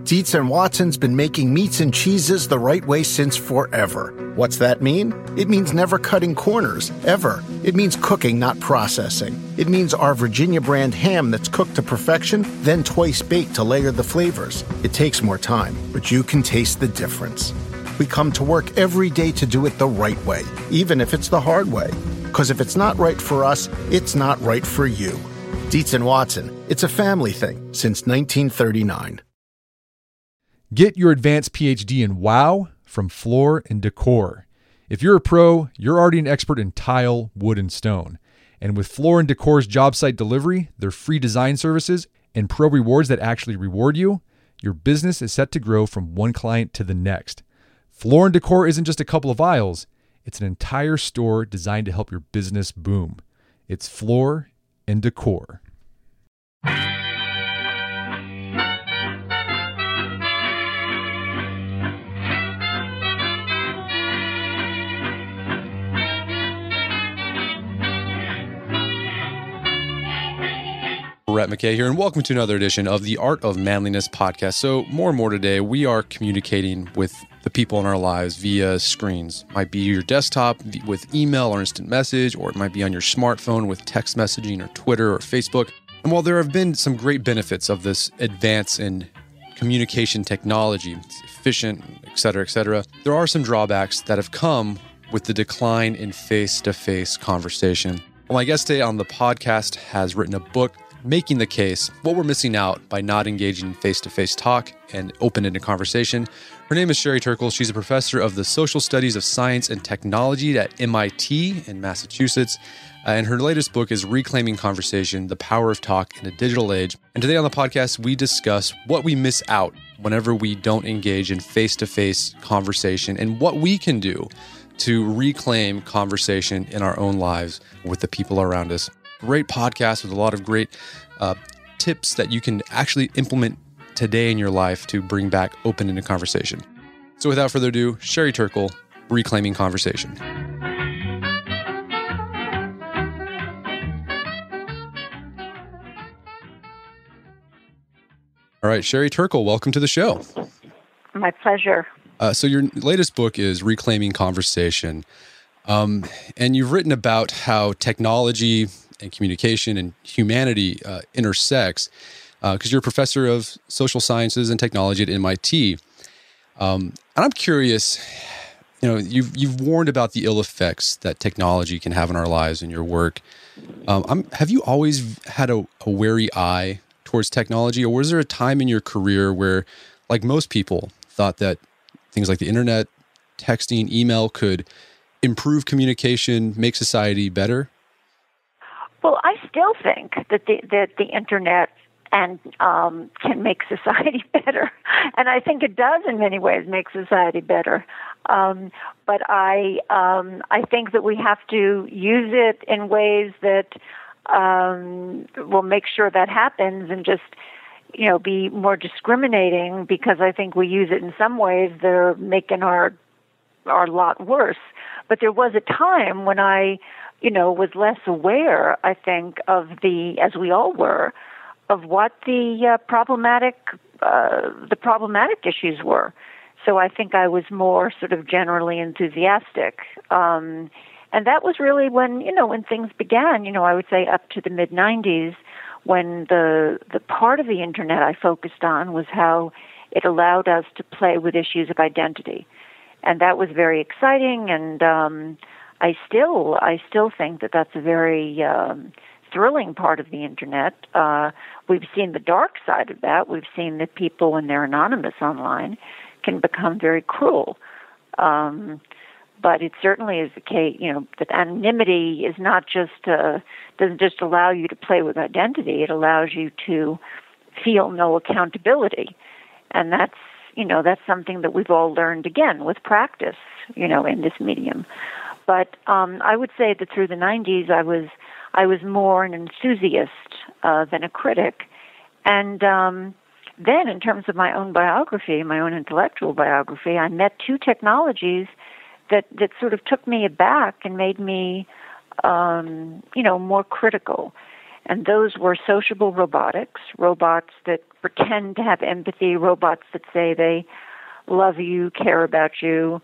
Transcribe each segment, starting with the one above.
Dietz and Watson's been making meats and cheeses the right way since forever. What's that mean? It means never cutting corners, ever. It means cooking, not processing. It means our Virginia brand ham that's cooked to perfection, then twice baked to layer the flavors. It takes more time, but you can taste the difference. We come to work every day to do it the right way, even if it's the hard way. Because if it's not right for us, it's not right for you. Dietz and Watson, it's a family thing since 1939. Get your advanced PhD in WOW from Floor & Decor. If you're a pro, you're already an expert in tile, wood, and stone. And with Floor & Decor's job site delivery, their free design services, and pro rewards that actually reward you, your business is set to grow from one client to the next. Floor & Decor isn't just a couple of aisles. It's an entire store designed to help your business boom. It's Floor & Decor. Rhett McKay here, and welcome to another edition of the Art of Manliness podcast. So more and more today, we are communicating with the people in our lives via screens. It might be your desktop with email or instant message, or it might be on your smartphone with text messaging or Twitter or Facebook. And while there have been some great benefits of this advance in communication technology, it's efficient, et cetera, there are some drawbacks that have come with the decline in face-to-face conversation. Well, my guest today on the podcast has written a book making the case what we're missing out by not engaging in face-to-face talk and open-ended conversation. Her name is Sherry Turkle. She's a professor of the Social Studies of Science and Technology at MIT in Massachusetts. And her latest book is Reclaiming Conversation, The Power of Talk in a Digital Age. And today on the podcast, we discuss what we miss out whenever we don't engage in face-to-face conversation and what we can do to reclaim conversation in our own lives with the people around us. Great podcast with a lot of great tips that you can actually implement today in your life to bring back open-ended conversation. So without further ado, Sherry Turkle, Reclaiming Conversation. All right, Sherry Turkle, welcome to the show. My pleasure. So your latest book is Reclaiming Conversation. And you've written about how technology and communication and humanity intersects, because you're a professor of social sciences and technology at MIT. And I'm curious, you've warned about the ill effects that technology can have in our lives in your work. Have you always had a wary eye towards technology, or was there a time in your career where, like most people, thought that things like the internet, texting, email could improve communication, make society better? Well, I still think that the internet and can make society better, and I think it does in many ways make society better. But I think that we have to use it in ways that will make sure that happens, and just be more discriminating, because I think we use it in some ways that are making our lot worse. But there was a time when I was less aware, I think, of as we all were, of what the problematic issues were. So I think I was more sort of generally enthusiastic. And that was really when things began, I would say up to the mid-90s, when the part of the internet I focused on was how it allowed us to play with issues of identity. And that was very exciting, and I still think that that's a very thrilling part of the internet. We've seen the dark side of that. We've seen that people, when they're anonymous online, can become very cruel. But it certainly is the case, that anonymity is not just doesn't just allow you to play with identity. It allows you to feel no accountability, and that's something that we've all learned again with practice, in this medium. But I would say that through the 90s, I was more an enthusiast than a critic. And then in terms of my own biography, my own intellectual biography, I met two technologies that sort of took me aback and made me, more critical. And those were sociable robotics, robots that pretend to have empathy, robots that say they love you, care about you,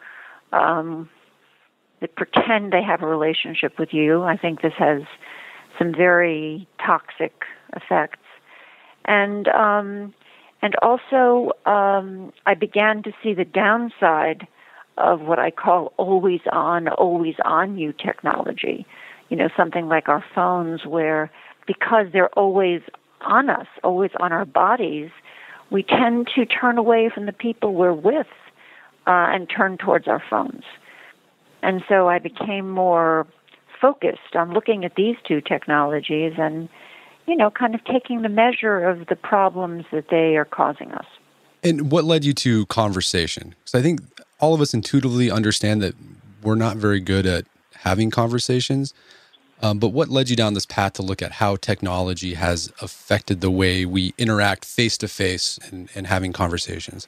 that pretend they have a relationship with you. I think this has some very toxic effects. And also, I began to see the downside of what I call always on you technology. You know, something like our phones, where because they're always on us, always on our bodies, we tend to turn away from the people we're with and turn towards our phones. And so I became more focused on looking at these two technologies and, you know, kind of taking the measure of the problems that they are causing us. And what led you to conversation? Because I think all of us intuitively understand that we're not very good at having conversations. But what led you down this path to look at how technology has affected the way we interact face-to-face and having conversations?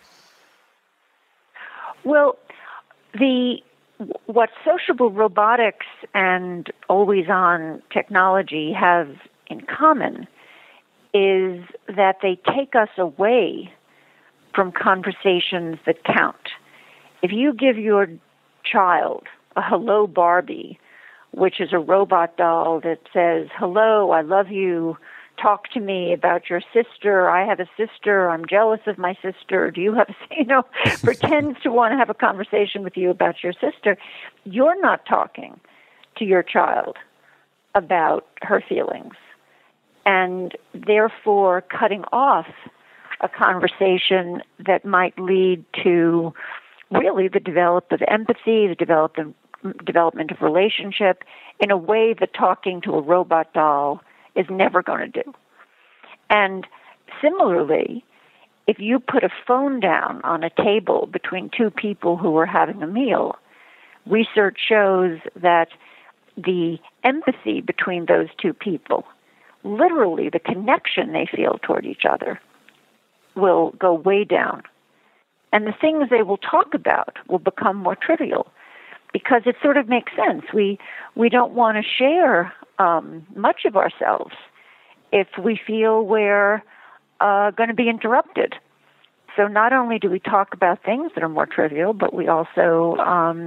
Well, what sociable robotics and always-on technology have in common is that they take us away from conversations that count. If you give your child a Hello Barbie, which is a robot doll that says, hello, I love you, talk to me about your sister, I have a sister, I'm jealous of my sister, do you have pretends to want to have a conversation with you about your sister, you're not talking to your child about her feelings, and therefore cutting off a conversation that might lead to really the development of empathy, the development of relationship in a way that talking to a robot doll is never going to do. And similarly, if you put a phone down on a table between two people who are having a meal, research shows that the empathy between those two people, literally the connection they feel toward each other, will go way down. And the things they will talk about will become more trivial, because it sort of makes sense. We don't want to share much of ourselves if we feel we're going to be interrupted. So not only do we talk about things that are more trivial, but we also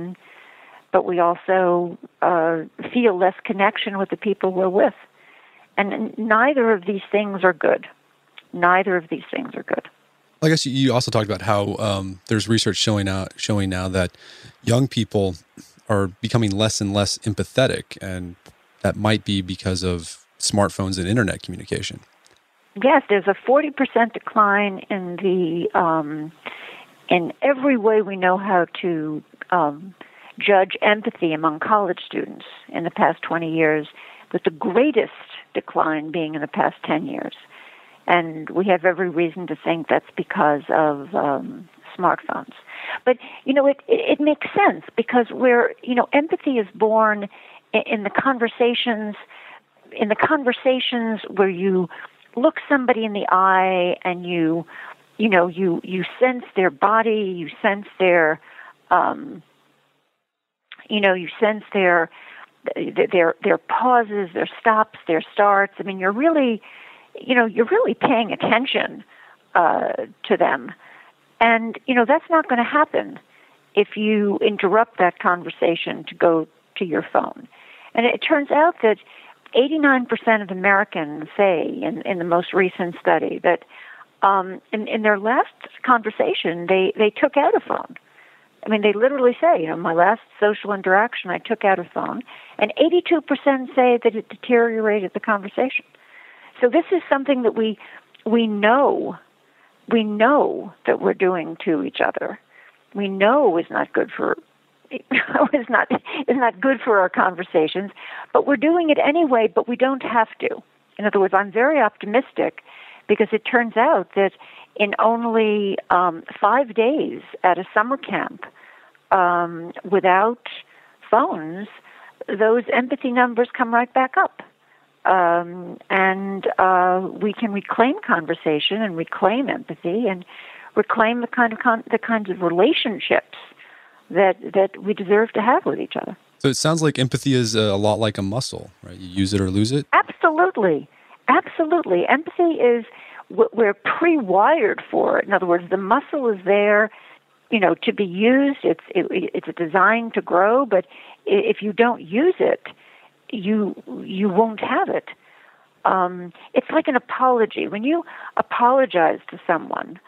feel less connection with the people we're with. And neither of these things are good. Neither of these things are good. I guess you also talked about how there's research showing now that young people are becoming less and less empathetic, and that might be because of smartphones and internet communication. Yes, there's a 40% decline in in every way we know how to judge empathy among college students in the past 20 years, with the greatest decline being in the past 10 years. And we have every reason to think that's because of smartphones. But, it makes sense, because empathy is born in the conversations where you look somebody in the eye and you sense their body, you sense their, you sense their pauses, their stops, their starts. I mean, you're really paying attention to them. And, that's not going to happen if you interrupt that conversation to go to your phone. And it turns out that 89% of Americans say in the most recent study that in their last conversation, they took out a phone. I mean, they literally say, my last social interaction, I took out a phone. And 82% say that it deteriorated the conversation. So this is something that we know that we're doing to each other. We know is not good for is not good for our conversations, but we're doing it anyway. But we don't have to. In other words, I'm very optimistic, because it turns out that in only 5 days at a summer camp without phones, those empathy numbers come right back up. And we can reclaim conversation and reclaim empathy and reclaim the kinds of relationships that we deserve to have with each other. So it sounds like empathy is a lot like a muscle, right? You use it or lose it? Absolutely. Absolutely. Empathy is, we're pre-wired for it. In other words, the muscle is there, to be used. It's designed to grow, but if you don't use it, you won't have it. It's like an apology. When you apologize to someone,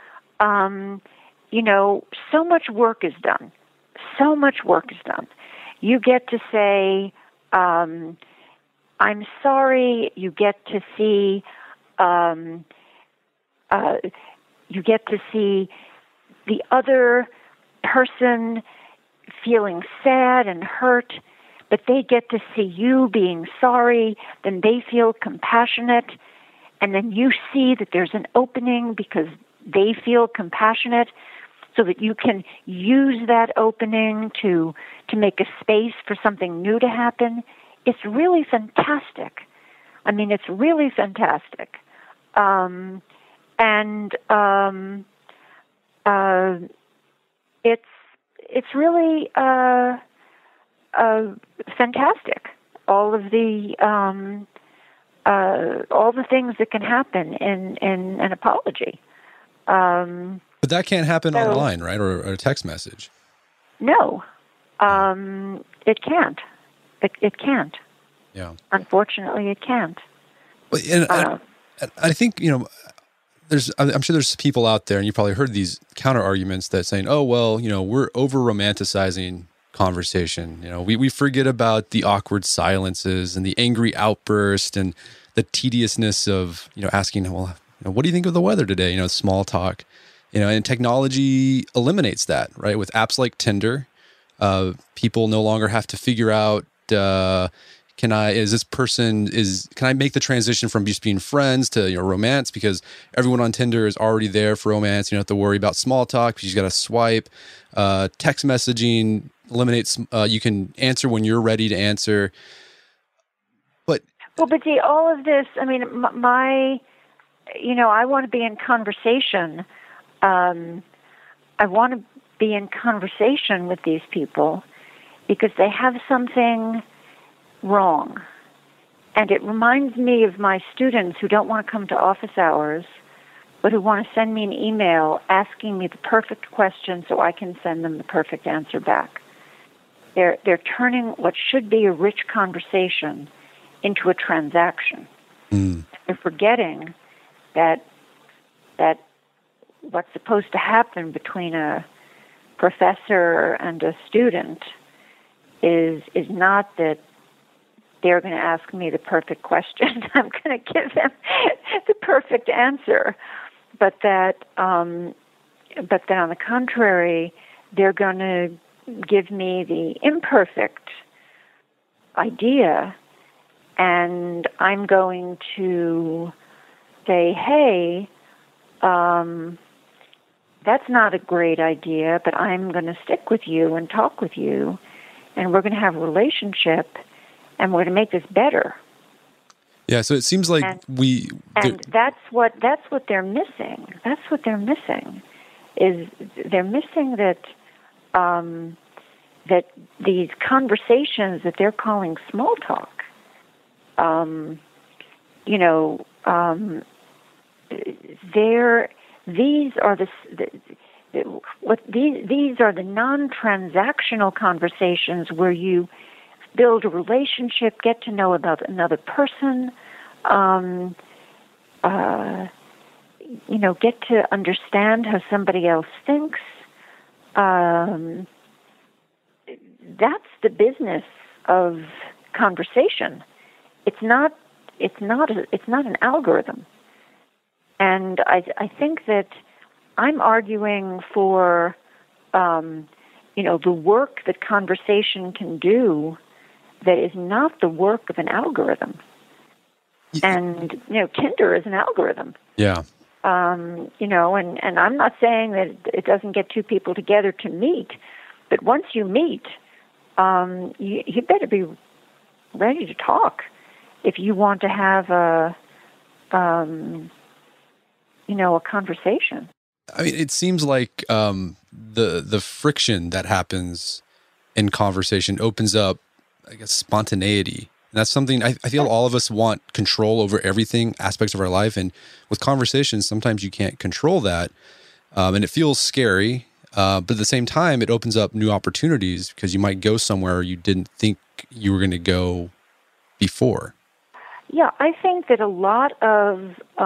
so much work is done. So much work is done. You get to say, I'm sorry. You get to see, the other person feeling sad and hurt, but they get to see you being sorry, then they feel compassionate, and then you see that there's an opening because they feel compassionate, so that you can use that opening to make a space for something new to happen. It's really fantastic. I mean, it's really fantastic. It's really fantastic. All the things that can happen in an apology. But that can't happen online, right? Or a text message. No, it can't. It can't. Yeah. Unfortunately, it can't. And I think, I'm sure there's people out there, and you probably heard these counter arguments that saying, oh, well, we're over romanticizing conversation. We forget about the awkward silences and the angry outburst and the tediousness of, asking, well, what do you think of the weather today? Small talk, and technology eliminates that, right? With apps like Tinder, people no longer have to figure out, can I make the transition from just being friends to romance? Because everyone on Tinder is already there for romance. You don't have to worry about small talk because you got to swipe. Text messaging eliminates. You can answer when you're ready to answer. But see, all of this. I mean, I want to be in conversation. I want to be in conversation with these people because they have something wrong. And it reminds me of my students who don't want to come to office hours, but who want to send me an email asking me the perfect question so I can send them the perfect answer back. They're turning what should be a rich conversation into a transaction. Mm. They're forgetting that what's supposed to happen between a professor and a student is not that they're going to ask me the perfect question. I'm going to give them the perfect answer, but that on the contrary, they're going to give me the imperfect idea, and I'm going to say, hey, that's not a great idea, but I'm going to stick with you and talk with you, and we're going to have a relationship, and we're going to make this better. Yeah, so it seems like that's what they're missing. That's what they're missing. Is they're missing that that these conversations that they're calling small talk. These are the non-transactional conversations where you build a relationship, get to know about another person, get to understand how somebody else thinks. That's the business of conversation. It's not an algorithm. And I think that I'm arguing for, the work that conversation can do that is not the work of an algorithm. And, Tinder is an algorithm. Yeah. And I'm not saying that it doesn't get two people together to meet, but once you meet, you better be ready to talk if you want to have a conversation. I mean, it seems like the friction that happens in conversation opens up, I guess, spontaneity And that's something I feel all of us want control over everything, aspects of our life. And with conversations, sometimes you can't control that. And it feels scary. But at the same time, it opens up new opportunities because you might go somewhere you didn't think you were going to go before. Yeah, I think that a lot of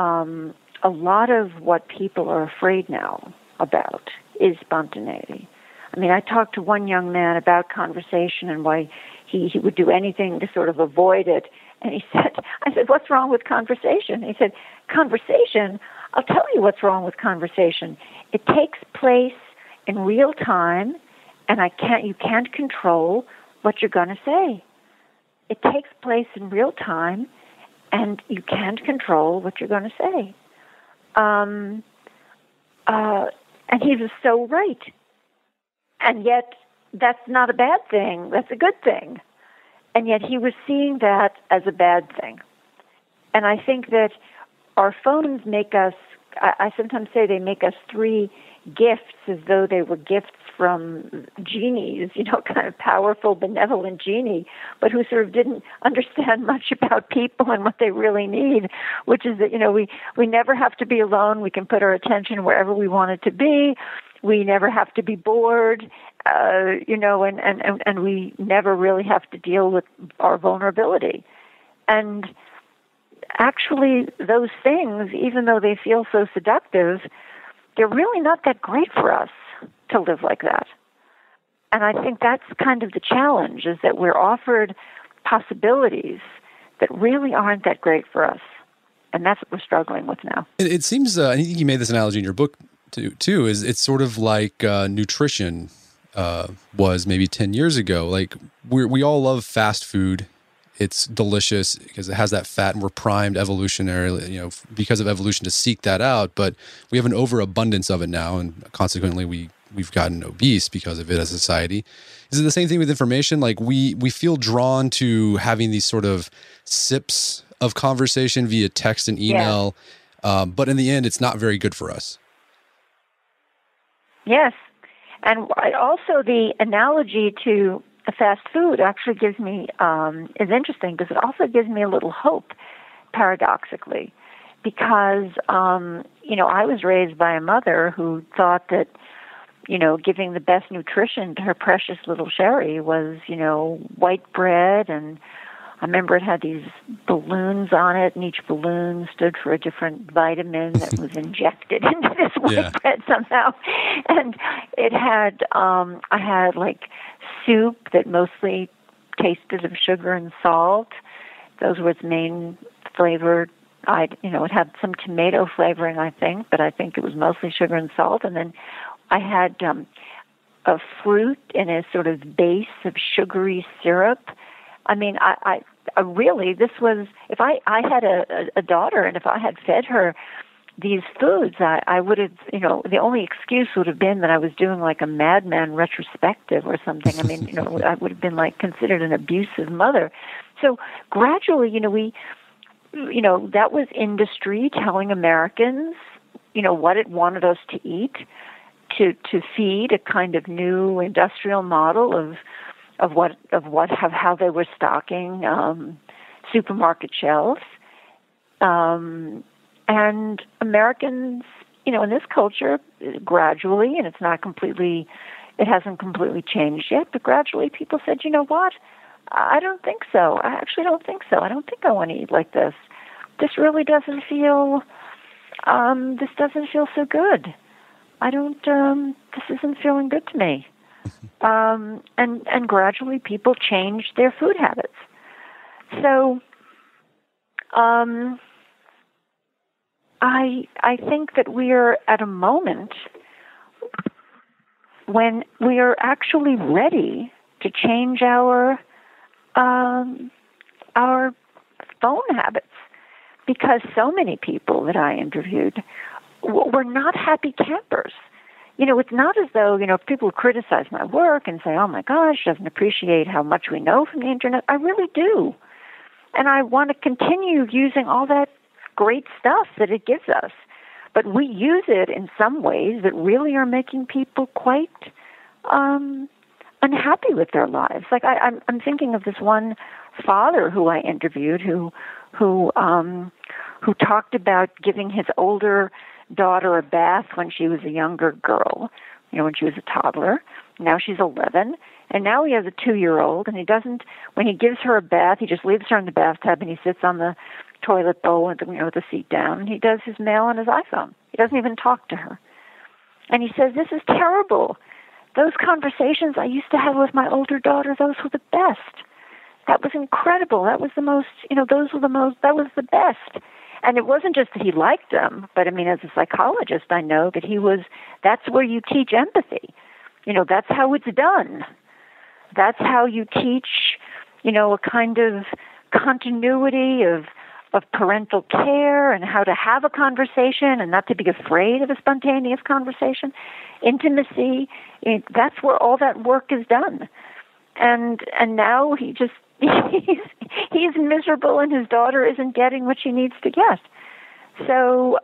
what people are afraid now about is spontaneity. I mean, I talked to one young man about conversation and why he would do anything to sort of avoid it. And I said, what's wrong with conversation? He said, conversation? I'll tell you what's wrong with conversation. It takes place in real time, and you can't control what you're going to say. It takes place in real time, and you can't control what you're going to say. And he was so right. And yet, that's not a bad thing. That's a good thing. And yet he was seeing that as a bad thing. And I think that our phones make us, I sometimes say they make us three gifts as though they were gifts from genies, kind of powerful, benevolent genie, but who sort of didn't understand much about people and what they really need, which is that, we never have to be alone. We can put our attention wherever we want it to be. We never have to be bored, and we never really have to deal with our vulnerability. And actually, those things, even though they feel so seductive, they're really not that great for us to live like that. And I think that's kind of the challenge, is that we're offered possibilities that really aren't that great for us. And that's what we're struggling with now. It seems, I think you made this analogy in your book too, is it's sort of like nutrition was maybe 10 years ago. Like we all love fast food. It's delicious because it has that fat, and we're primed evolutionarily, because of evolution to seek that out. But we have an overabundance of it now, and consequently we've gotten obese because of it as a society. Is it the same thing with information? Like we feel drawn to having these sort of sips of conversation via text and email, but in the end, it's not very good for us. Yes. And also the analogy to fast food actually gives me, is interesting because it also gives me a little hope, paradoxically, because, I was raised by a mother who thought that, giving the best nutrition to her precious little Sherry was, white bread, and I remember it had these balloons on it, and each balloon stood for a different vitamin that was injected into this white bread somehow. And it had, I had like soup that mostly tasted of sugar and salt. Those were its main flavored. It had some tomato flavoring, I think, but I think it was mostly sugar and salt. And then I had a fruit in a sort of base of sugary syrup. I mean, I really, this was, if I had a daughter, and if I had fed her these foods, I would have, the only excuse would have been that I was doing like a Mad Men retrospective or something. I mean, I would have been like considered an abusive mother. So gradually, that was industry telling Americans, what it wanted us to eat, to feed a kind of new industrial model of how they were stocking supermarket shelves. And Americans, in this culture, gradually, and it hasn't completely changed yet, but gradually people said, you know what? I don't think so. I actually don't think so. I don't think I want to eat like this. This really doesn't feel, this doesn't feel so good. This isn't feeling good to me. And gradually people changed their food habits. So, I think that we are at a moment when we are actually ready to change our phone habits, because so many people that I interviewed were not happy campers. It's not as though, people criticize my work and say, oh my gosh, doesn't appreciate how much we know from the internet. I really do. And I want to continue using all that great stuff that it gives us. But we use it in some ways that really are making people quite unhappy with their lives. Like I'm thinking of this one father who I interviewed who talked about giving his older daughter a bath when she was a younger girl, when she was a toddler. Now she's 11, and now he has a 2-year-old, and when he gives her a bath, he just leaves her in the bathtub, and he sits on the toilet bowl with the seat down, and he does his mail on his iPhone. He doesn't even talk to her. And he says, this is terrible. Those conversations I used to have with my older daughter, those were the best. That was incredible. That was the most, that was the best. And it wasn't just that he liked them, but as a psychologist, I know that that's where you teach empathy. That's how it's done. That's how you teach, a kind of continuity of parental care and how to have a conversation and not to be afraid of a spontaneous conversation. Intimacy, that's where all that work is done. And now he's miserable and his daughter isn't getting what she needs to get. So,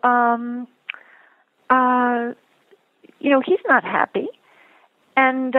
he's not happy. And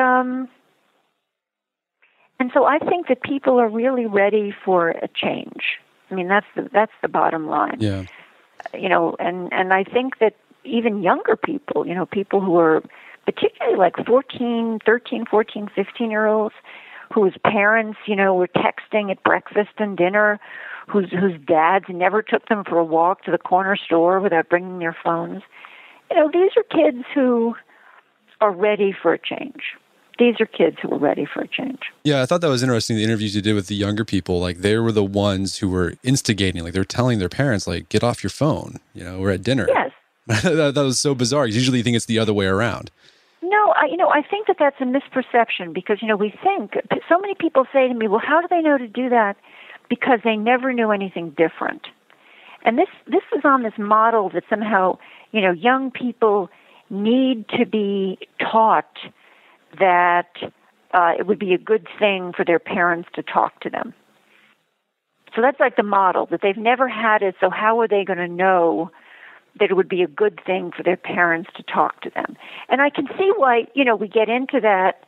so I think that people are really ready for a change. That's the bottom line. Yeah. And I think that even younger people, people who are particularly like 13, 14, 15-year-olds, whose parents, were texting at breakfast and dinner, whose dads never took them for a walk to the corner store without bringing their phones. These are kids who are ready for a change. These are kids who are ready for a change. Yeah, I thought that was interesting, the interviews you did with the younger people. Like, they were the ones who were instigating. Like, they were telling their parents, like, get off your phone. We're at dinner. Yes. that was so bizarre. You usually think it's the other way around. No, I think that that's a misperception because, we think, so many people say to me, well, how do they know to do that? Because they never knew anything different. And this is on this model that somehow, young people need to be taught that it would be a good thing for their parents to talk to them. So that's like the model, that they've never had it, so how are they going to know that it would be a good thing for their parents to talk to them? And I can see why, we get into that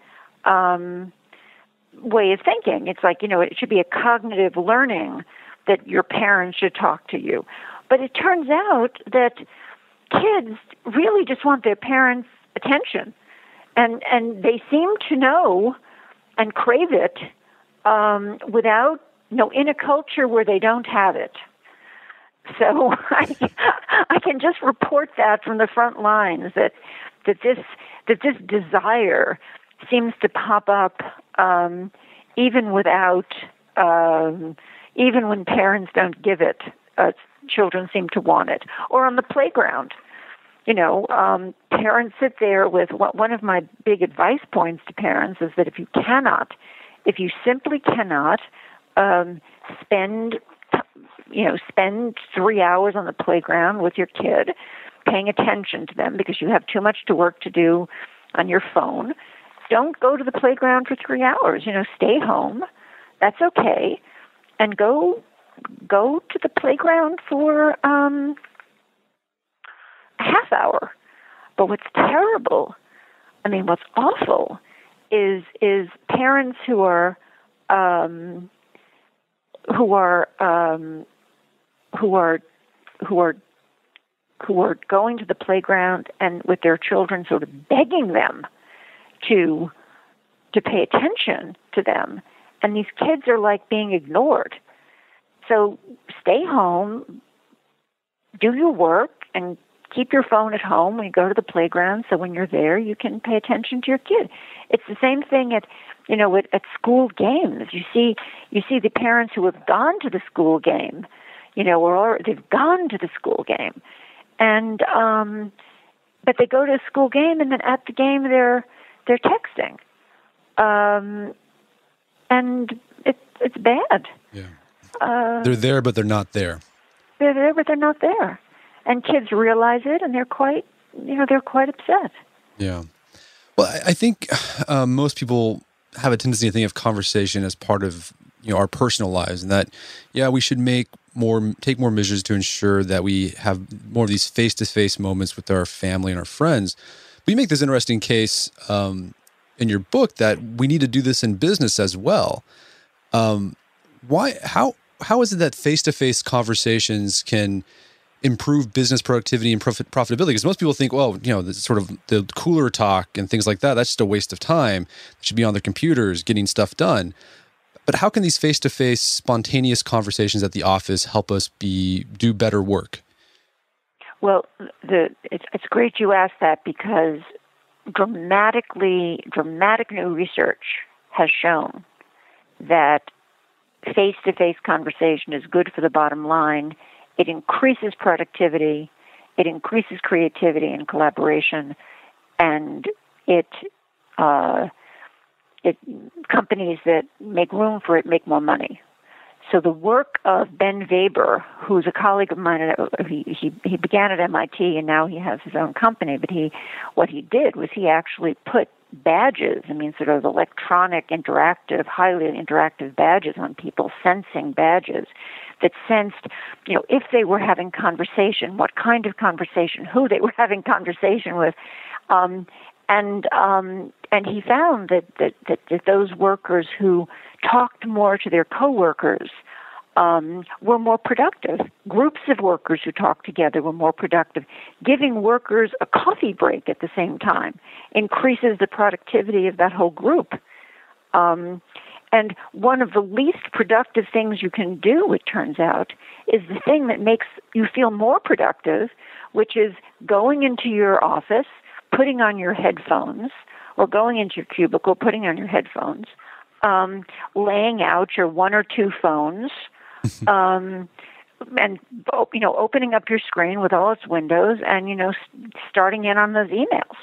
way of thinking. It's like, it should be a cognitive learning that your parents should talk to you. But it turns out that kids really just want their parents' attention. And they seem to know and crave it without, in a culture where they don't have it. So I can just report that from the front lines that this desire seems to pop up even when parents don't give it. Children seem to want it. Or on the playground. Parents sit there with one of my big advice points to parents is that if you simply cannot spend 3 hours on the playground with your kid, paying attention to them because you have too much work to do on your phone, don't go to the playground for 3 hours. Stay home. That's okay. And go to the playground for a half hour. But what's terrible, what's awful is parents who are going to the playground and with their children sort of begging them to pay attention to them. And these kids are like being ignored. So stay home, do your work, and keep your phone at home when you go to the playground so when you're there you can pay attention to your kid. It's the same thing at school games. You see the parents who have gone to the school game, or they've gone to the school game. And but they go to a school game and then at the game they're texting. And it's bad. Yeah. They're there but they're not there. They're there but they're not there. And kids realize it, and they're quite upset. Yeah. Well, I think most people have a tendency to think of conversation as part of our personal lives, and that we should take more measures to ensure that we have more of these face-to-face moments with our family and our friends. But you make this interesting case in your book that we need to do this in business as well. Why? How is it that face-to-face conversations can improve business productivity and profitability? Because most people think, well, the sort of the cooler talk and things like that, that's just a waste of time. They should be on their computers getting stuff done. But how can these face-to-face spontaneous conversations at the office help us do better work? Well, it's great you asked that, because dramatic new research has shown that face-to-face conversation is good for the bottom line. It increases productivity, it increases creativity and collaboration, and companies that make room for it make more money. So the work of Ben Weber, who's a colleague of mine, he began at MIT and now he has his own company, but what he did was he actually put badges, sort of electronic, interactive, highly interactive badges on people, sensing badges that sensed, if they were having conversation, what kind of conversation, who they were having conversation with, and he found that those workers who talked more to their coworkers were more productive. Groups of workers who talked together were more productive. Giving workers a coffee break at the same time increases the productivity of that whole group. And one of the least productive things you can do, it turns out, is the thing that makes you feel more productive, which is going into your office, putting on your headphones, or going into your cubicle, putting on your headphones, laying out your one or two phones, and opening up your screen with all its windows, and starting in on those emails.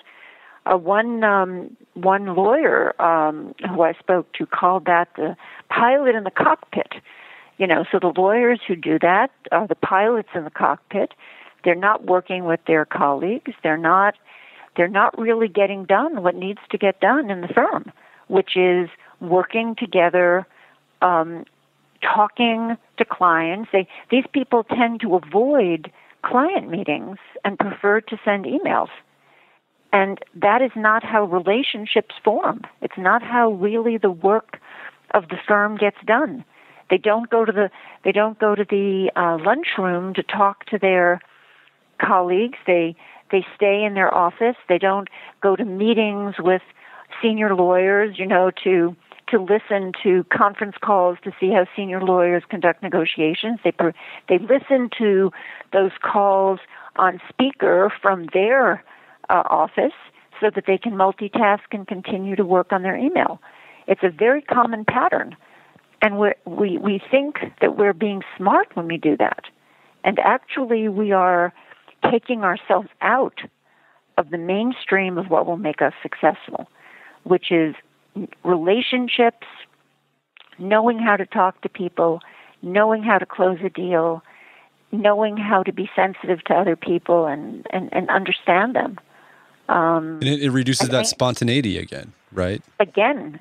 One lawyer who I spoke to called that the pilot in the cockpit. So the lawyers who do that are the pilots in the cockpit. They're not working with their colleagues. They're not really getting done what needs to get done in the firm, which is working together, talking to clients. These people tend to avoid client meetings and prefer to send emails. And that is not how relationships form. It's not how really the work of the firm gets done. They don't go to the lunchroom to talk to their colleagues. They stay in their office. They don't go to meetings with senior lawyers, to listen to conference calls to see how senior lawyers conduct negotiations. They listen to those calls on speaker from their office so that they can multitask and continue to work on their email. It's a very common pattern. And we think that we're being smart when we do that. And actually we are taking ourselves out of the mainstream of what will make us successful, which is relationships, knowing how to talk to people, knowing how to close a deal, knowing how to be sensitive to other people and understand them. And it reduces that spontaneity again, right? Again.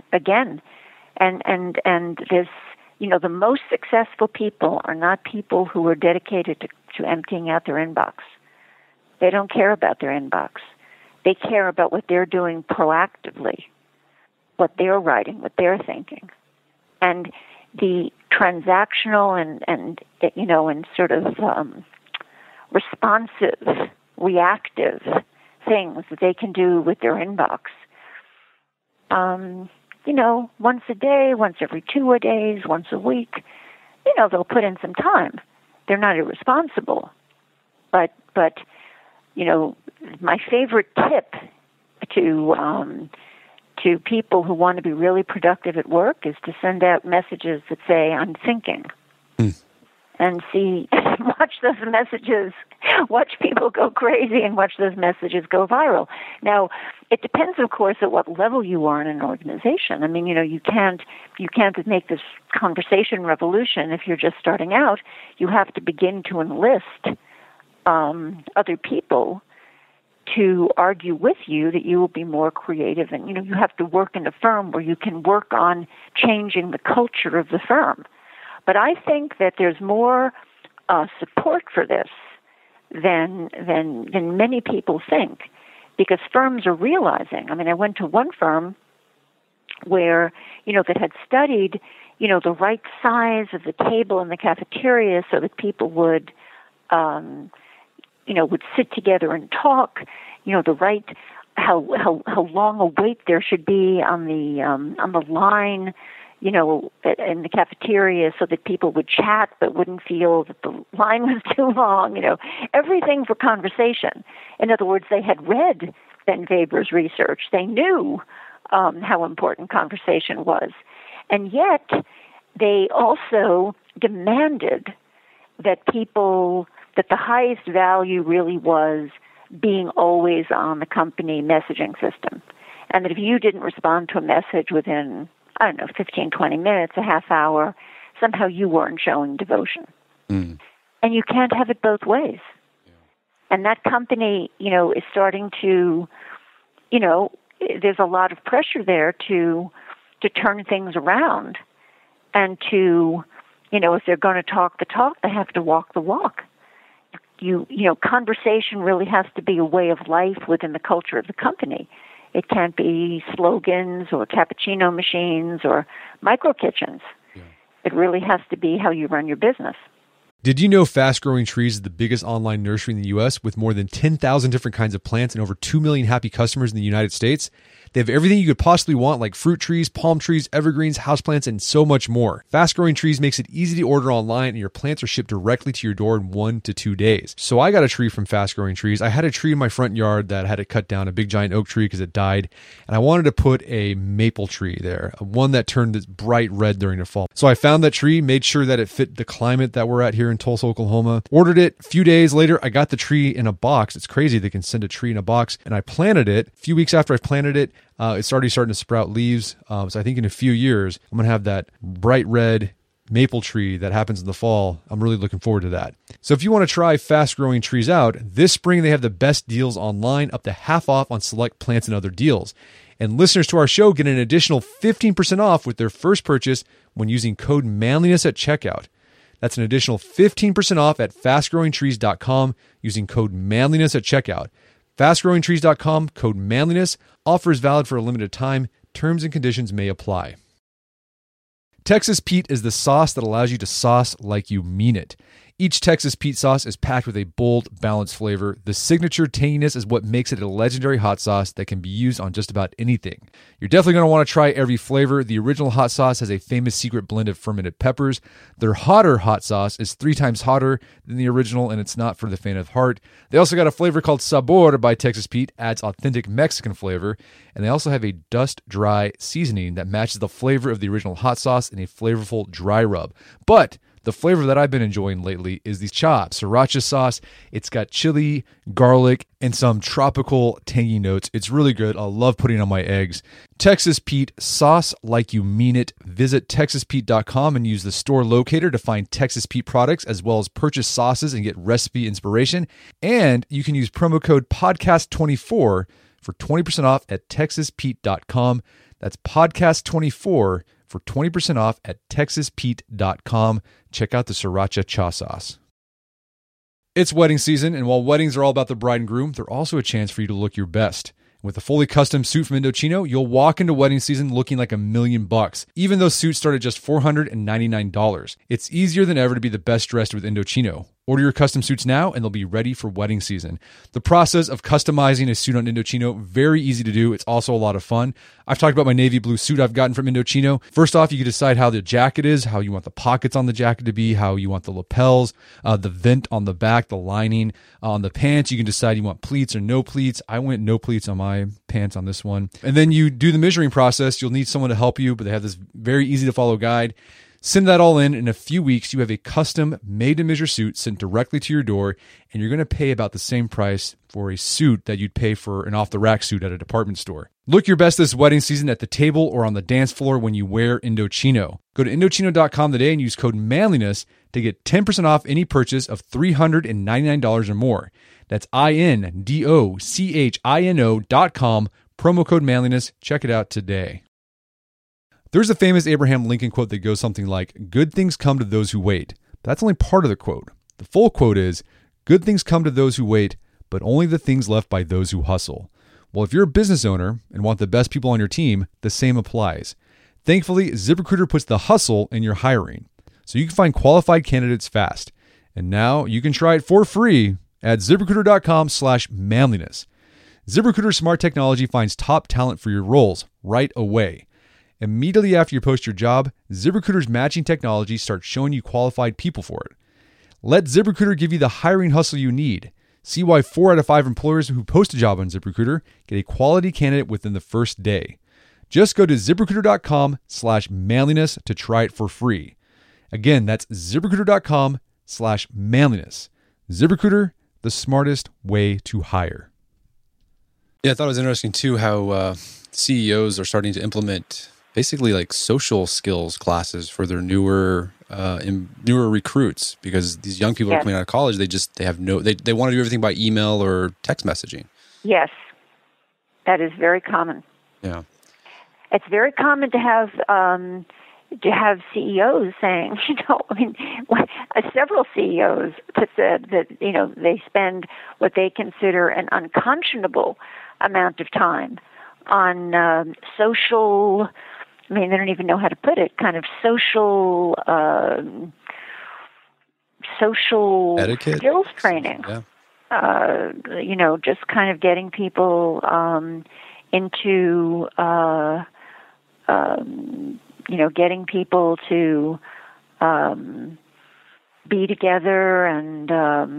And this, the most successful people are not people who are dedicated to emptying out their inbox. They don't care about their inbox. They care about what they're doing proactively, what they're writing, what they're thinking. And the transactional and sort of responsive, reactive things that they can do with their inbox, once a day, once every 2 days, once a week, they'll put in some time. They're not irresponsible. But my favorite tip to people who want to be really productive at work is to send out messages that say, "I'm thinking." And watch those messages, watch people go crazy and watch those messages go viral. Now, it depends, of course, at what level you are in an organization. You can't make this conversation revolution if you're just starting out. You have to begin to enlist other people to argue with you that you will be more creative. And, you have to work in a firm where you can work on changing the culture of the firm. But I think that there's more support for this than many people think, because firms are realizing. I went to one firm where, that had studied the right size of the table in the cafeteria so that people would, would sit together and talk, the right, how long a wait there should be on the line, in the cafeteria so that people would chat but wouldn't feel that the line was too long, everything for conversation. In other words, they had read Ben Weber's research. They knew how important conversation was. And yet, they also demanded that the highest value really was being always on the company messaging system. And that if you didn't respond to a message within, 15, 20 minutes, a half hour, somehow you weren't showing devotion. Mm. And you can't have it both ways. Yeah. And that company, is starting to, there's a lot of pressure there to turn things around and to, if they're going to talk the talk, they have to walk the walk. Conversation really has to be a way of life within the culture of the company. It can't be slogans or cappuccino machines or micro kitchens. Yeah. It really has to be how you run your business. Did you know Fast Growing Trees is the biggest online nursery in the U.S. with more than 10,000 different kinds of plants and over 2 million happy customers in the United States? They have everything you could possibly want, like fruit trees, palm trees, evergreens, houseplants, and so much more. Fast Growing Trees makes it easy to order online, and your plants are shipped directly to your door in 1 to 2 days. So I got a tree from Fast Growing Trees. I had a tree in my front yard that had to cut down, a big giant oak tree because it died, and I wanted to put a maple tree there, one that turned this bright red during the fall. So I found that tree, made sure that it fit the climate that we're at here in Tulsa, Oklahoma, ordered it. A few days later, I got the tree in a box. It's crazy they can send a tree in a box, and I planted it. A few weeks after I planted it, it's already starting to sprout leaves. So I think in a few years, I'm going to have that bright red maple tree that happens in the fall. I'm really looking forward to that. So if you want to try Fast Growing Trees out, this spring they have the best deals online, up to half off on select plants and other deals. And listeners to our show get an additional 15% off with their first purchase when using code manliness at checkout. That's an additional 15% off at fastgrowingtrees.com using code manliness at checkout. Fastgrowingtrees.com, code manliness. Offer is valid for a limited time. Terms and conditions may apply. Texas Pete is the sauce that allows you to sauce like you mean it. Each Texas Pete sauce is packed with a bold, balanced flavor. The signature tanginess is what makes it a legendary hot sauce that can be used on just about anything. You're definitely going to want to try every flavor. The original hot sauce has a famous secret blend of fermented peppers. Their hotter hot sauce is 3 times hotter than the original, and it's not for the faint of heart. They also got a flavor called Sabor by Texas Pete, adds authentic Mexican flavor, and they also have a dust-dry seasoning that matches the flavor of the original hot sauce in a flavorful dry rub. But the flavor that I've been enjoying lately is the chopped sriracha sauce. It's got chili, garlic, and some tropical tangy notes. It's really good. I love putting it on my eggs. Texas Pete, sauce like you mean it. Visit TexasPete.com and use the store locator to find Texas Pete products, as well as purchase sauces and get recipe inspiration. And you can use promo code podcast24 for 20% off at TexasPete.com. That's podcast24 for 20% off at TexasPete.com. Check out the Sriracha Cha Sauce. It's wedding season, and while weddings are all about the bride and groom, they're also a chance for you to look your best. With a fully custom suit from Indochino, you'll walk into wedding season looking like $1,000,000, even though suits start at just $499. It's easier than ever to be the best dressed with Indochino. Order your custom suits now, and they'll be ready for wedding season. The process of customizing a suit on Indochino, very easy to do. It's also a lot of fun. I've talked about my navy blue suit I've gotten from Indochino. First off, you can decide how the jacket is, how you want the pockets on the jacket to be, how you want the lapels, the vent on the back, the lining. On the pants, you can decide you want pleats or no pleats. I went no pleats on my pants on this one. And then you do the measuring process. You'll need someone to help you, but they have this very easy to follow guide. Send that all in a few weeks, you have a custom made-to-measure suit sent directly to your door, and you're going to pay about the same price for a suit that you'd pay for an off-the-rack suit at a department store. Look your best this wedding season at the table or on the dance floor when you wear Indochino. Go to Indochino.com today and use code manliness to get 10% off any purchase of $399 or more. That's INDOCHINO.com, promo code manliness. Check it out today. There's a famous Abraham Lincoln quote that goes something like, "Good things come to those who wait." But that's only part of the quote. The full quote is, "Good things come to those who wait, but only the things left by those who hustle." Well, if you're a business owner and want the best people on your team, the same applies. Thankfully, ZipRecruiter puts the hustle in your hiring, so you can find qualified candidates fast. And now you can try it for free at ZipRecruiter.com/manliness. ZipRecruiter's smart technology finds top talent for your roles right away. Immediately after you post your job, ZipRecruiter's matching technology starts showing you qualified people for it. Let ZipRecruiter give you the hiring hustle you need. See why 4 out of 5 employers who post a job on ZipRecruiter get a quality candidate within the first day. Just go to ZipRecruiter.com/manliness to try it for free. Again, that's ZipRecruiter.com/manliness. ZipRecruiter, the smartest way to hire. Yeah, I thought it was interesting too how CEOs are starting to implement basically like social skills classes for their newer recruits, because these young people are coming out of college. They want to do everything by email or text messaging. Yes, that is very common. Yeah, it's very common to have CEOs saying, several CEOs that said that they spend what they consider an unconscionable amount of time on social. They don't even know how to put it. Kind of social etiquette, skills training. Yeah. Just kind of getting people into getting people to be together and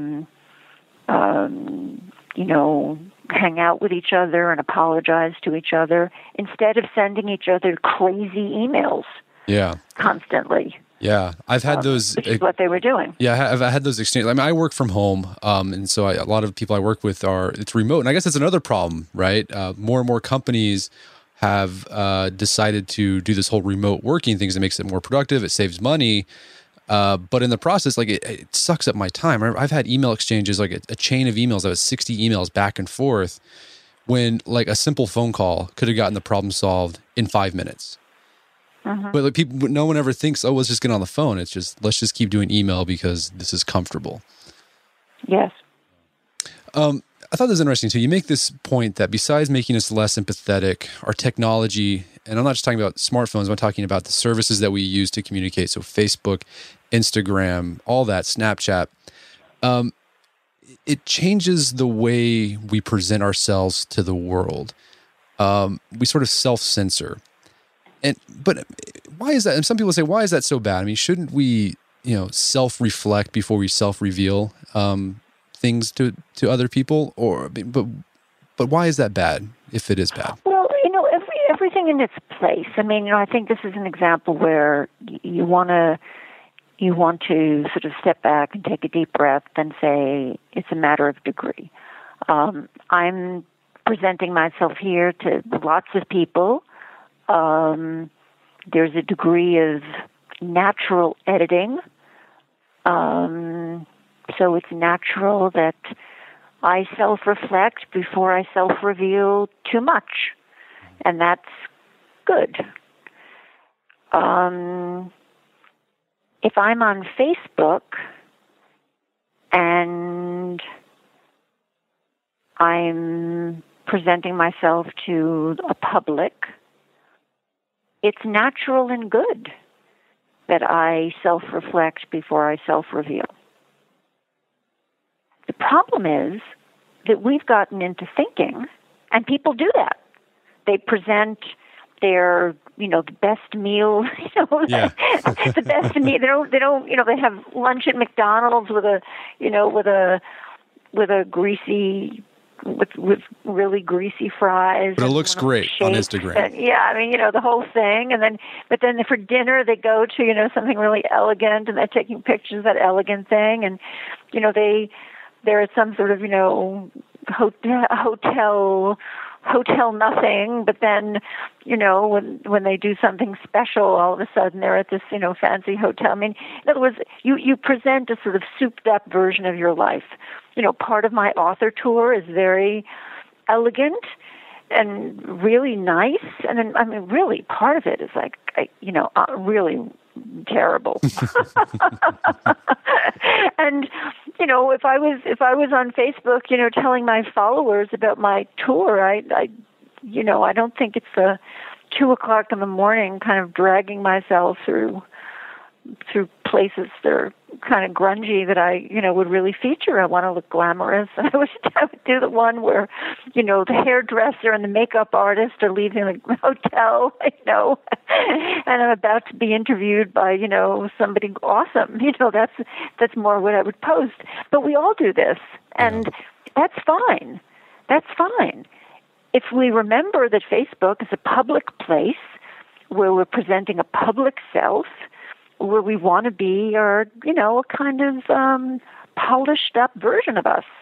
hang out with each other and apologize to each other instead of sending each other crazy emails. Yeah. Constantly. Yeah, I've had those. Which is what they were doing. Yeah, I've had those exchanges. I work from home, and so a lot of people I work with it's remote. And I guess that's another problem, right? More and more companies have decided to do this whole remote working things. It makes it more productive. It saves money. But in the process, it sucks up my time. I've had email exchanges, a chain of emails that was 60 emails back and forth, when a simple phone call could have gotten the problem solved in 5 minutes. Uh-huh. But no one ever thinks, let's just get on the phone. It's just, let's just keep doing email because this is comfortable. Yes. I thought this was interesting too. You make this point that besides making us less empathetic, our technology, and I'm not just talking about smartphones, I'm talking about the services that we use to communicate. So Facebook, Instagram, all that, Snapchat, it changes the way we present ourselves to the world. We sort of self-censor. But why is that? And some people say, why is that so bad? Shouldn't we, self-reflect before we self-reveal things to other people? But why is that bad, if it is bad? Well, everything in its place. I think this is an example where you want to sort of step back and take a deep breath and say it's a matter of degree. I'm presenting myself here to lots of people. There's a degree of natural editing. So it's natural that I self-reflect before I self-reveal too much. And that's good. If I'm on Facebook and I'm presenting myself to a public, it's natural and good that I self-reflect before I self-reveal. The problem is that we've gotten into thinking, and people do that. They present their, the best meal, the best meal. They don't, they have lunch at McDonald's with really greasy fries. But it looks great on Instagram. And, the whole thing. But then for dinner they go to, something really elegant, and they're taking pictures of that elegant thing. And, they're at some sort of, hotel nothing, but then, when they do something special, all of a sudden they're at this, fancy hotel. In other words, you present a sort of souped up version of your life. Part of my author tour is very elegant and really nice. And then, really part of it is really terrible. And, if I was on Facebook, telling my followers about my tour, I don't think it's 2:00 in the morning, kind of dragging myself through places that are kind of grungy that I, would really feature. I want to look glamorous. I would do the one where, the hairdresser and the makeup artist are leaving the hotel, and I'm about to be interviewed by, somebody awesome. That's more what I would post. But we all do this, and that's fine. That's fine. If we remember that Facebook is a public place where we're presenting a public self, where we want to be, or, a kind of polished up version of us.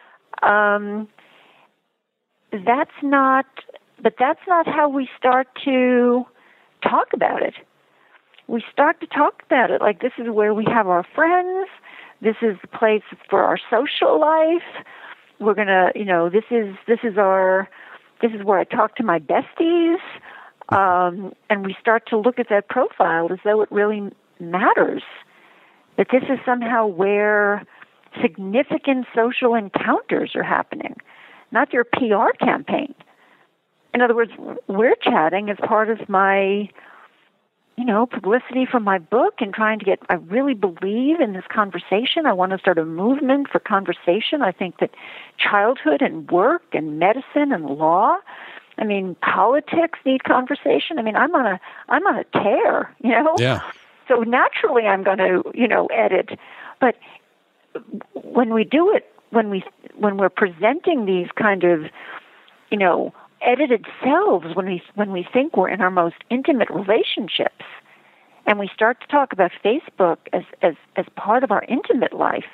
That's not how we start to talk about it. We start to talk about it like this is where we have our friends. This is the place for our social life. We're gonna, this is where I talk to my besties. And we start to look at that profile as though it really matters, that this is somehow where significant social encounters are happening, not your PR campaign. In other words, we're chatting as part of my, publicity for my book and I really believe in this conversation. I want to start a movement for conversation. I think that childhood and work and medicine and law, politics need conversation. I'm on a tear, Yeah. So naturally I'm going to, edit. But when we do it, when we're presenting these kind of, edited selves, when we think we're in our most intimate relationships, and we start to talk about Facebook as part of our intimate life,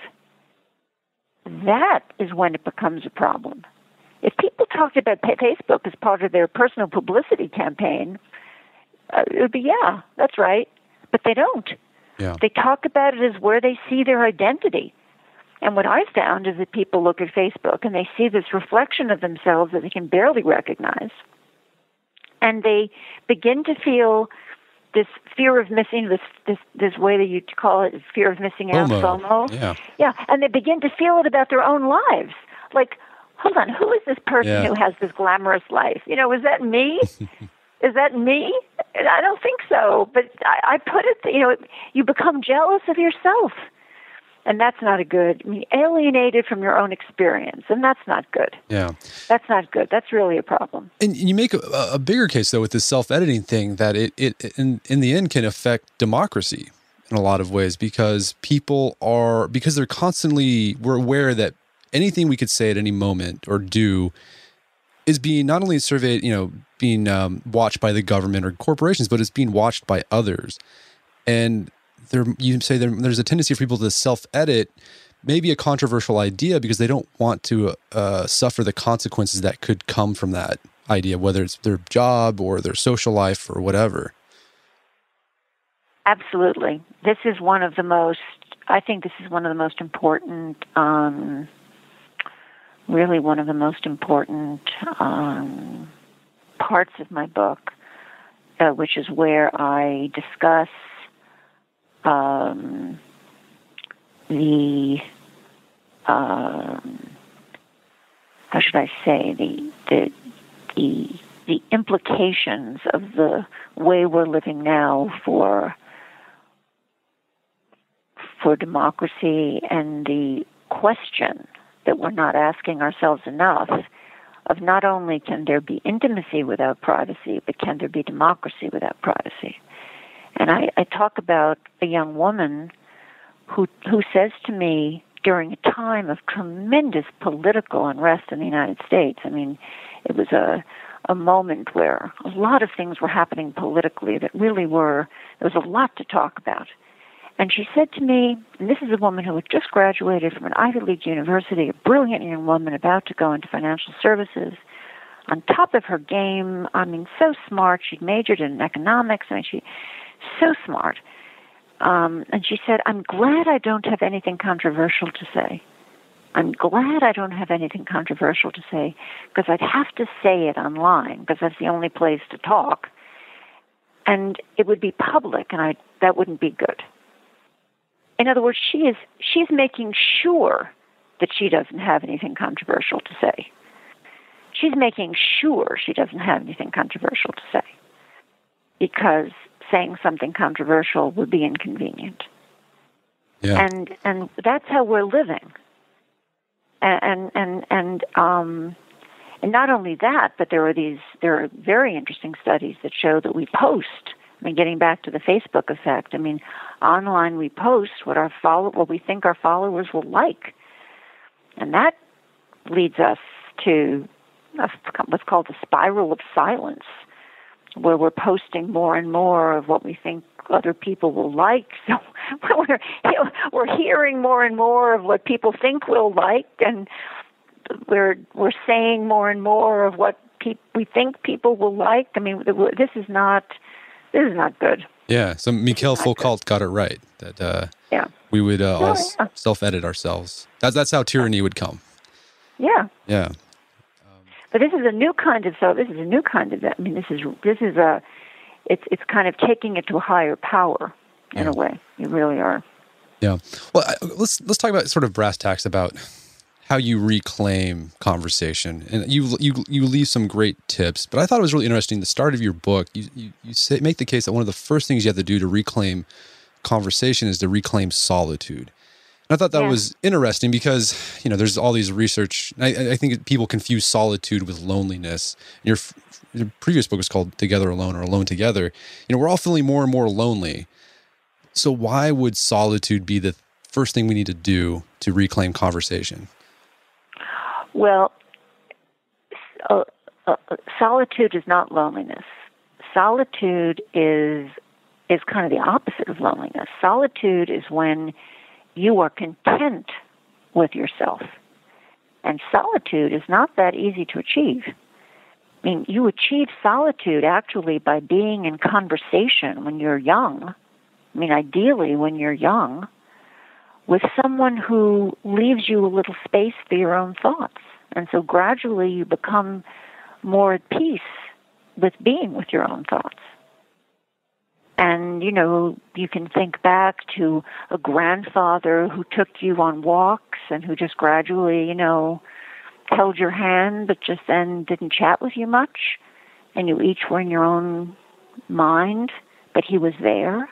that is when it becomes a problem. If people talked about Facebook as part of their personal publicity campaign, it would be, yeah, that's right. But they don't. Yeah. They talk about it as where they see their identity. And what I found is that people look at Facebook and they see this reflection of themselves that they can barely recognize. And they begin to feel this fear of missing, this way that you call it, fear of missing out, FOMO. Yeah. Yeah, and they begin to feel it about their own lives. Like, hold on, who is this person who has this glamorous life? Is that me? Is that me? I don't think so. But I put it, you become jealous of yourself. And that's not alienated from your own experience. And that's not good. Yeah. That's not good. That's really a problem. And you make a bigger case, though, with this self-editing thing that it in the end can affect democracy in a lot of ways because they're constantly, we're aware that anything we could say at any moment or do is being not only surveyed, being watched by the government or corporations, but it's being watched by others. And there's a tendency for people to self-edit maybe a controversial idea because they don't want to suffer the consequences that could come from that idea, whether it's their job or their social life or whatever. Absolutely. This is one of the most important, really one of the most important parts of my book, which is where I discuss how should I say, the implications of the way we're living now for democracy, and the question that we're not asking ourselves enough of not only can there be intimacy without privacy, but can there be democracy without privacy? And I talk about a young woman who says to me during a time of tremendous political unrest in the United States, it was a moment where a lot of things were happening politically that really there was a lot to talk about. And she said to me, and this is a woman who had just graduated from an Ivy League university, a brilliant young woman about to go into financial services, on top of her game, so smart. She'd majored in economics, she's so smart. And she said, I'm glad I don't have anything controversial to say. I'm glad I don't have anything controversial to say, because I'd have to say it online, because that's the only place to talk. And it would be public, and that wouldn't be good. In other words, she's making sure that she doesn't have anything controversial to say. She's making sure she doesn't have anything controversial to say. because saying something controversial would be inconvenient. Yeah. And that's how we're living. And not only that, but there are very interesting studies that show that we post. I mean, getting back to the Facebook effect. I mean, online we post what we think our followers will like, and that leads us to what's called a spiral of silence, where we're posting more and more of what we think other people will like. So we're hearing more and more of what people think we'll like, and we're saying more and more of what we think people will like. I mean, this is not good. Yeah. So Mikhail Foucault got it right that we would all self-edit ourselves. That's how tyranny would come. Yeah. Yeah. But this is a new kind of. I mean, it's kind of taking it to a higher power in a way. You really are. Yeah. Well, let's talk about sort of brass tacks about how you reclaim conversation, and you leave some great tips. But I thought it was really interesting. The start of your book, you make the case that one of the first things you have to do to reclaim conversation is to reclaim solitude. And I thought that was interesting because, there's all these research. I think people confuse solitude with loneliness. Your previous book was called Together Alone or Alone Together. We're all feeling more and more lonely. So why would solitude be the first thing we need to do to reclaim conversation? Well, solitude is not loneliness. Solitude is kind of the opposite of loneliness. Solitude is when you are content with yourself. And solitude is not that easy to achieve. I mean, you achieve solitude actually by being in conversation when you're young. I mean, ideally when you're young, with someone who leaves you a little space for your own thoughts. And so gradually you become more at peace with being with your own thoughts. And, you can think back to a grandfather who took you on walks and who just gradually, held your hand, but just then didn't chat with you much. And you each were in your own mind, but he was there.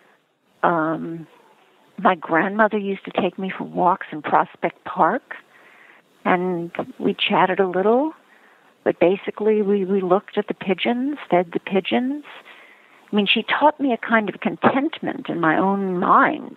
My grandmother used to take me for walks in Prospect Park, and we chatted a little, but basically we looked at the pigeons, fed the pigeons. I mean, she taught me a kind of contentment in my own mind.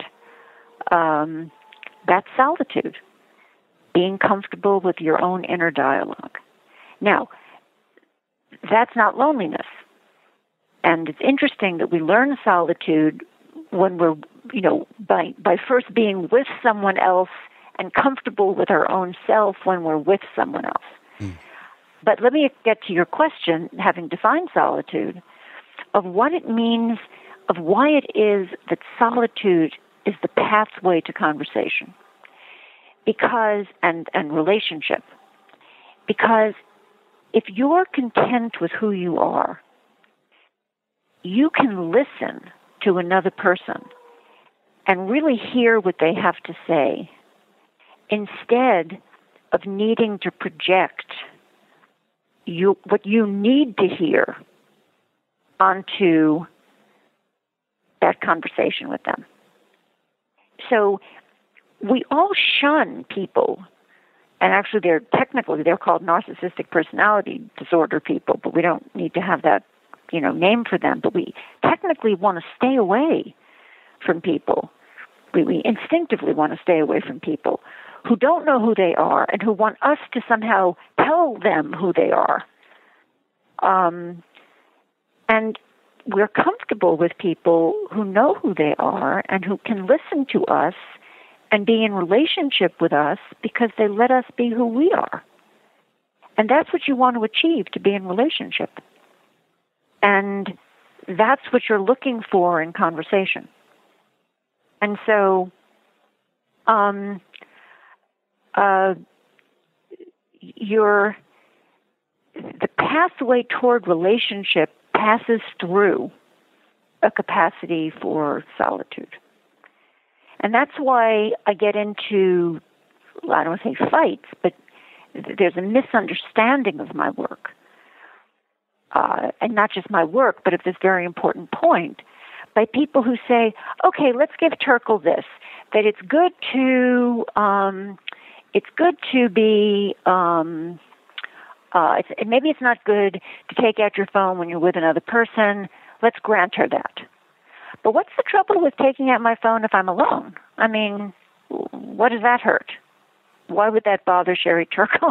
That's solitude, being comfortable with your own inner dialogue. Now, that's not loneliness. And it's interesting that we learn solitude when we're, by first being with someone else and comfortable with our own self when we're with someone else. Mm. But let me get to your question, having defined solitude, of what it means, of why it is that solitude is the pathway to conversation. Because, and relationship. Because if you're content with who you are, you can listen to another person and really hear what they have to say instead of needing to project what you need to hear onto that conversation with them. So we all shun people, and actually they're called narcissistic personality disorder people, but we don't need to have that, name for them. But we technically want to stay away from people. We instinctively want to stay away from people who don't know who they are and who want us to somehow tell them who they are. And we're comfortable with people who know who they are and who can listen to us and be in relationship with us because they let us be who we are. And that's what you want to achieve, to be in relationship. And that's what you're looking for in conversation. And so, the pathway toward relationship passes through a capacity for solitude. And that's why I get into, I don't want to say fights, but there's a misunderstanding of my work. and not just my work, but of this very important point, by people who say, okay, let's give Terkel this, that it's good to be, maybe it's not good to take out your phone when you're with another person. Let's grant her that. But what's the trouble with taking out my phone if I'm alone? I mean, what does that hurt? Why would that bother Sherry Terkel?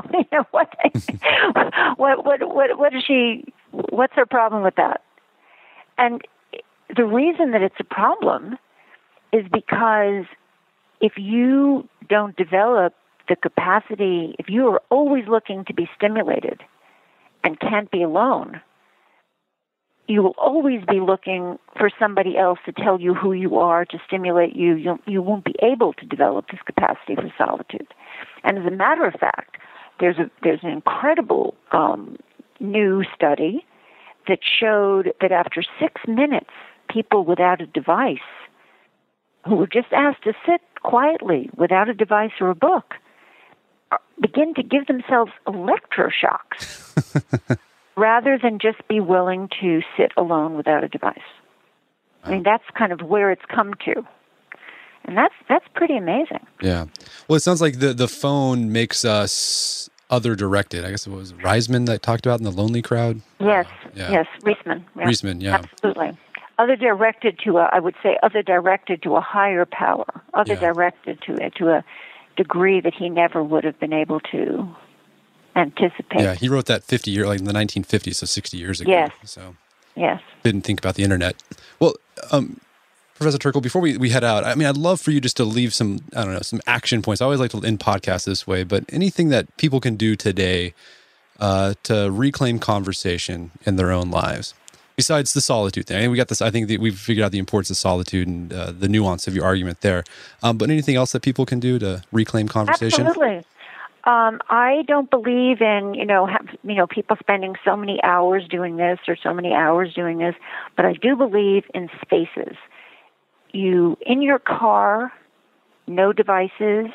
What is she? What's her problem with that? And the reason that it's a problem is because if you don't develop the capacity, if you are always looking to be stimulated and can't be alone, you will always be looking for somebody else to tell you who you are, to stimulate you. You won't be able to develop this capacity for solitude. And as a matter of fact, there's an incredible new study that showed that after 6 minutes, people without a device, who were just asked to sit quietly without a device or a book, begin to give themselves electroshocks rather than just be willing to sit alone without a device. I mean, that's kind of where it's come to. And that's pretty amazing. Yeah. Well, it sounds like the phone makes us other-directed. I guess it was Reisman that talked about in The Lonely Crowd. Yes, yes, Reisman. Yeah. Reisman, yeah. Absolutely. Other-directed to a higher power, other-directed to a degree that he never would have been able to anticipate. Yeah, he wrote that 50 years, like in the 1950s, so 60 years ago. Yes. So yes. Didn't think about the internet. Well, Professor Terkel, before we head out, I mean, I'd love for you just to leave some action points. I always like to end podcasts this way, but anything that people can do today to reclaim conversation in their own lives, besides the solitude thing. I mean, we got this. I think that we've figured out the importance of solitude and the nuance of your argument there. But anything else that people can do to reclaim conversation? Absolutely. I don't believe in people spending so many hours doing this or so many hours doing this, but I do believe in spaces. You in your car, no devices.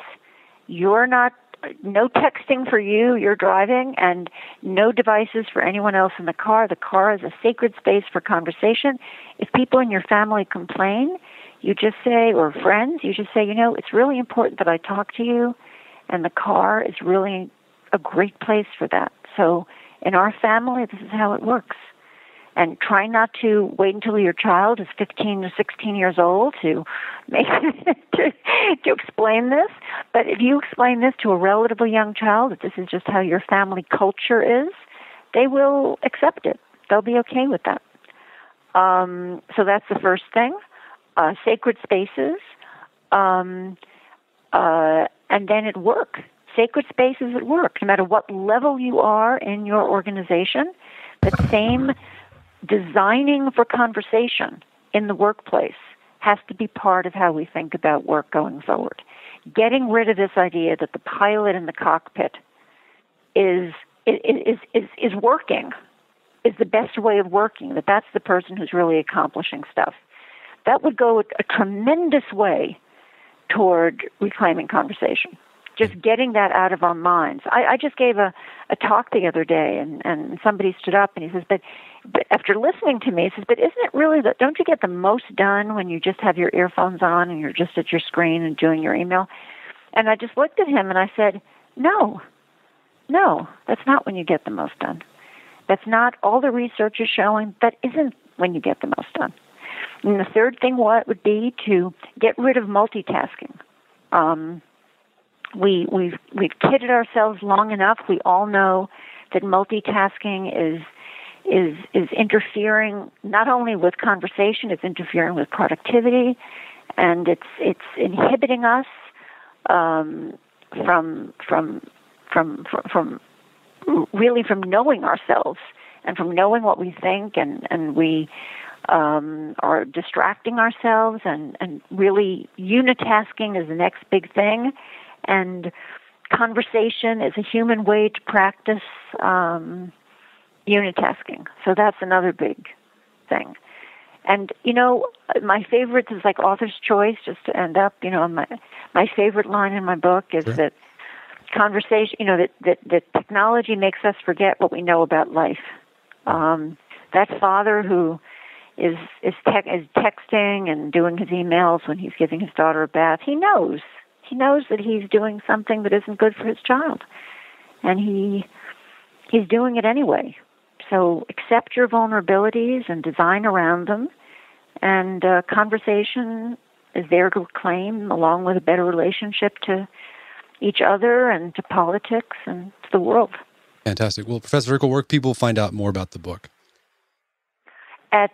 No texting for you. You're driving, and no devices for anyone else in the car. The car is a sacred space for conversation. If people in your family complain, you just say, or friends, you just say, it's really important that I talk to you, and the car is really a great place for that. So in our family, this is how it works. And try not to wait until your child is 15 or 16 years old to explain this. But if you explain this to a relatively young child, that this is just how your family culture is, they will accept it. They'll be okay with that. So that's the first thing. Sacred spaces. And then at work. Sacred spaces at work. No matter what level you are in your organization, the same designing for conversation in the workplace has to be part of how we think about work going forward. Getting rid of this idea that the pilot in the cockpit is working, is the best way of working, that's the person who's really accomplishing stuff. That would go a tremendous way toward reclaiming conversation. Just getting that out of our minds. I just gave a talk the other day, and somebody stood up and he says, but after listening to me, he says, but isn't it really that, don't you get the most done when you just have your earphones on and you're just at your screen and doing your email? And I just looked at him and I said, no, that's not when you get the most done. That's not, all the research is showing that isn't when you get the most done. And the third thing would be to get rid of multitasking. We've kidded ourselves long enough. We all know that multitasking is interfering not only with conversation, it's interfering with productivity, and it's inhibiting us from knowing ourselves and from knowing what we think, and we are distracting ourselves, and really unitasking is the next big thing. And conversation is a human way to practice unitasking. So that's another big thing. And, my favorites is like author's choice, just to end up, my favorite line in my book is that conversation, that technology makes us forget what we know about life. that father who is texting and doing his emails when he's giving his daughter a bath, he knows that he's doing something that isn't good for his child, and he's doing it anyway. So accept your vulnerabilities and design around them, and conversation is there to claim, along with a better relationship to each other and to politics and to the world. Fantastic. Well, Professor Turkle, where can people find out more about the book? At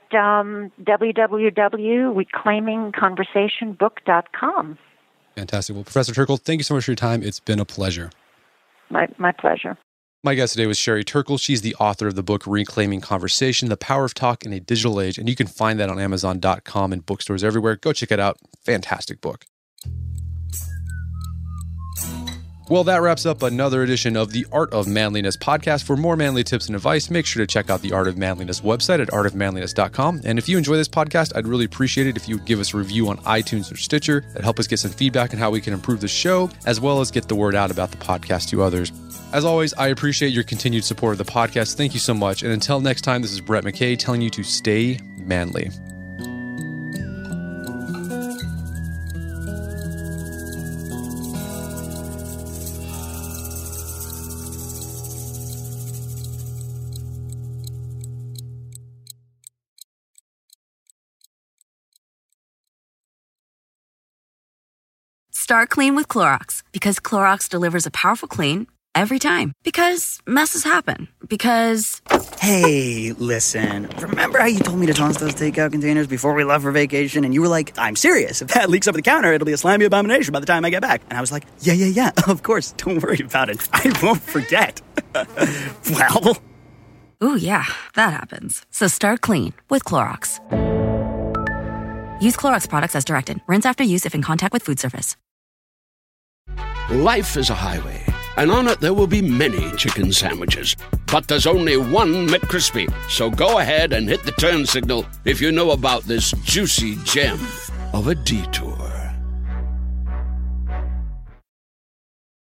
www.reclaimingconversationbook.com. Fantastic. Well, Professor Turkle, thank you so much for your time. It's been a pleasure. My pleasure. My guest today was Sherry Turkle. She's the author of the book Reclaiming Conversation, The Power of Talk in a Digital Age, and you can find that on Amazon.com and bookstores everywhere. Go check it out. Fantastic book. Well, that wraps up another edition of the Art of Manliness podcast. For more manly tips and advice, make sure to check out the Art of Manliness website at artofmanliness.com. And if you enjoy this podcast, I'd really appreciate it if you would give us a review on iTunes or Stitcher. That'd help us get some feedback on how we can improve the show, as well as get the word out about the podcast to others. As always, I appreciate your continued support of the podcast. Thank you so much. And until next time, this is Brett McKay telling you to stay manly. Start clean with Clorox, because Clorox delivers a powerful clean every time. Because messes happen. Because... Hey, listen. Remember how you told me to toss those takeout containers before we left for vacation? And you were like, I'm serious. If that leaks over the counter, it'll be a slimy abomination by the time I get back. And I was like, yeah, of course. Don't worry about it. I won't forget. Well... Ooh, yeah, that happens. So start clean with Clorox. Use Clorox products as directed. Rinse after use if in contact with food surface. Life is a highway, and on it there will be many chicken sandwiches. But there's only one McCrispy. So go ahead and hit the turn signal if you know about this juicy gem of a detour.